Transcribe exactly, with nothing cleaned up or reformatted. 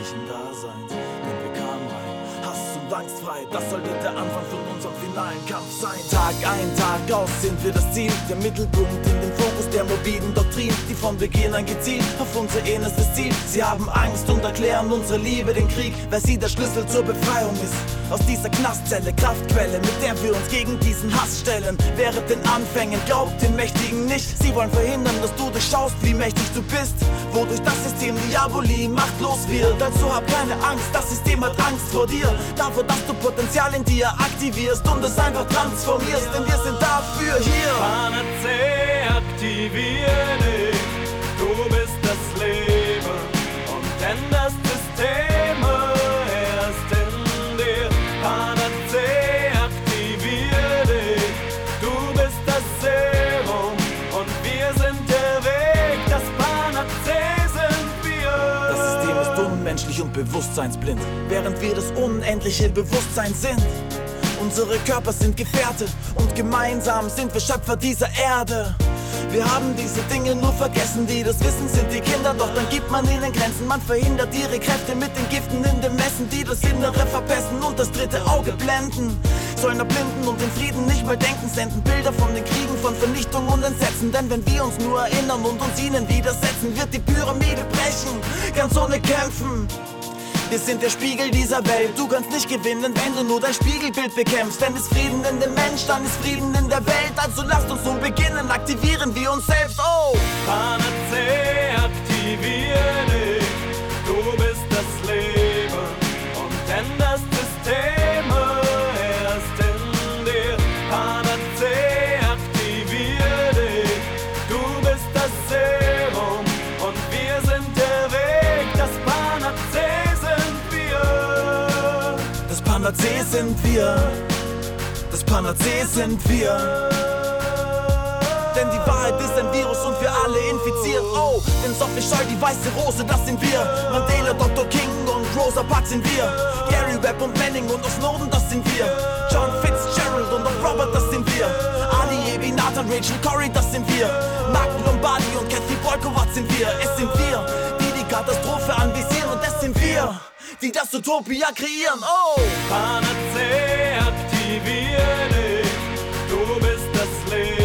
menschlichen Daseins, denn wir kamen rein. Hass und angstfrei, das sollte der Anfang von unserem finalen Kampf sein. Tag ein, Tag aus sind wir das Ziel, der Mittelpunkt in dem Fokus der morbiden Doktrin, die von Beginn an gezielt auf unser innerstes Ziel. Sie haben Angst und erklären unsere Liebe den Krieg, weil sie der Schlüssel zur Befreiung ist. Aus dieser Knastzelle, Kraftquelle, mit der wir uns gegen diesen Hass stellen. Während den Anfängen, glaubt den Mächtigen nicht. Sie wollen verhindern, dass du durchschaust, wie mächtig du bist. Wodurch das System Diabolie machtlos wird. Also hab keine Angst, das System hat Angst vor dir. Davor, dass du Potenzial in dir aktivierst und es einfach transformierst. Denn wir sind dafür hier. Panazee, aktivier dich. Du bist das Leben und ändert Systeme erst in dir. Panazee, aktivier dich. Du bist das Serum und wir sind der Weg. Das Panazee sind wir. Das System ist unmenschlich und bewusstseinsblind, während wir das unendliche Bewusstsein sind. Unsere Körper sind Gefährte und gemeinsam sind wir Schöpfer dieser Erde. Wir haben diese Dinge nur vergessen, die das wissen, sind die Kinder, doch dann gibt man ihnen Grenzen. Man verhindert ihre Kräfte mit den Giften in dem Messen, die das Innere verpesten und das dritte Auge blenden. Sollen erblinden und den Frieden nicht mal denken, senden Bilder von den Kriegen, von Vernichtung und Entsetzen. Denn wenn wir uns nur erinnern und uns ihnen widersetzen, wird die Pyramide brechen, ganz ohne Kämpfen. Wir sind der Spiegel dieser Welt, du kannst nicht gewinnen, wenn du nur dein Spiegelbild bekämpfst. Denn ist Frieden in dem Mensch, dann ist Frieden in der Welt. Also lasst uns nun beginnen, aktivieren wir uns selbst, oh! Panazee, aktivier dich. Du bist das Leben und änderst Systeme erst in dir. Panazee, aktivier dich. Du bist das Serum und wir sind der Weg. Das Panazee sind wir. Das Panazee sind wir. Das Panazee sind wir. Denn die Wahrheit ist ein Virus und wir alle infiziert. Oh, denn Sophie Scholl, die weiße Rose, das sind wir. Mandela, Doktor King und Rosa Parks sind wir. Gary Webb und Manning und auch Snowden, das sind wir. John Fitzgerald und auch Robert, das sind wir. Ali, Ebi, Nathan, Rachel, Corey, das sind wir. Mark Lombardi und Kathy Bolkowat sind wir. Es sind wir, die die Katastrophe anvisieren. Und es sind wir, die das Utopia kreieren. Oh! Panazee, aktivier dich. Du bist das Leben.